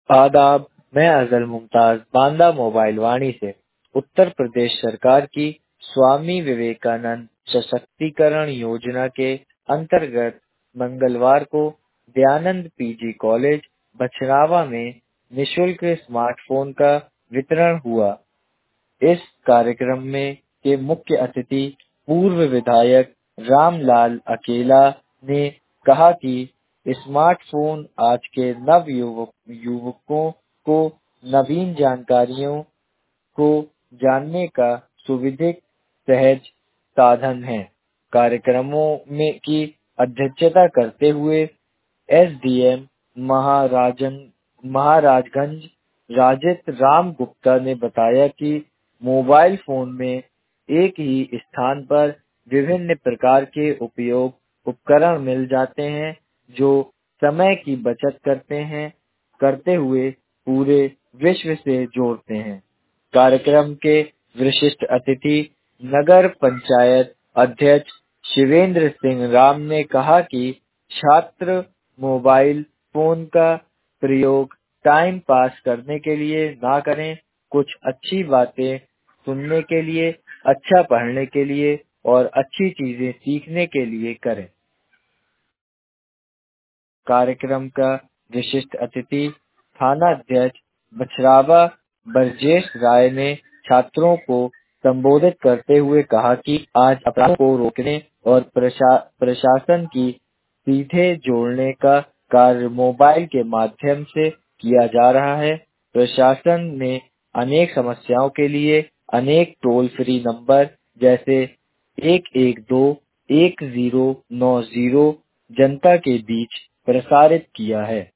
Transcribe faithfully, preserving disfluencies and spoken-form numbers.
आदाब, मैं अजल मुमताज बांदा मोबाइल वाणी से। उत्तर प्रदेश सरकार की स्वामी विवेकानंद सशक्तिकरण योजना के अंतर्गत मंगलवार को दयानंद पीजी कॉलेज बछरावा में निशुल्क स्मार्टफोन का वितरण हुआ। इस कार्यक्रम में के मुख्य अतिथि पूर्व विधायक रामलाल अकेला ने कहा कि स्मार्टफोन आज के नव युवक युवकों को नवीन जानकारियों को जानने का सुविधिक सहज साधन है। कार्यक्रमों में की अध्यक्षता करते हुए एसडीएम महाराजन महाराजगंज राजित राम गुप्ता ने बताया कि मोबाइल फोन में एक ही स्थान पर विभिन्न प्रकार के उपयोग उपकरण मिल जाते हैं जो समय की बचत करते हैं करते हुए पूरे विश्व से जोड़ते हैं। कार्यक्रम के विशिष्ट अतिथि नगर पंचायत अध्यक्ष शिवेंद्र सिंह राम ने कहा कि छात्र मोबाइल फोन का प्रयोग टाइम पास करने के लिए ना करें, कुछ अच्छी बातें सुनने के लिए, अच्छा पढ़ने के लिए और अच्छी चीजें सीखने के लिए करें। कार्यक्रम का विशिष्ट अतिथि थाना अध्यक्ष बछरावा ब्रजेश राय ने छात्रों को संबोधित करते हुए कहा कि आज अपराध को रोकने और प्रशा, प्रशासन की सीधे जोड़ने का कार्य मोबाइल के माध्यम से किया जा रहा है। प्रशासन ने अनेक समस्याओं के लिए अनेक टोल फ्री नंबर जैसे एक एक दो एक जीरो नौ जीरो जनता के बीच प्रसारित किया है।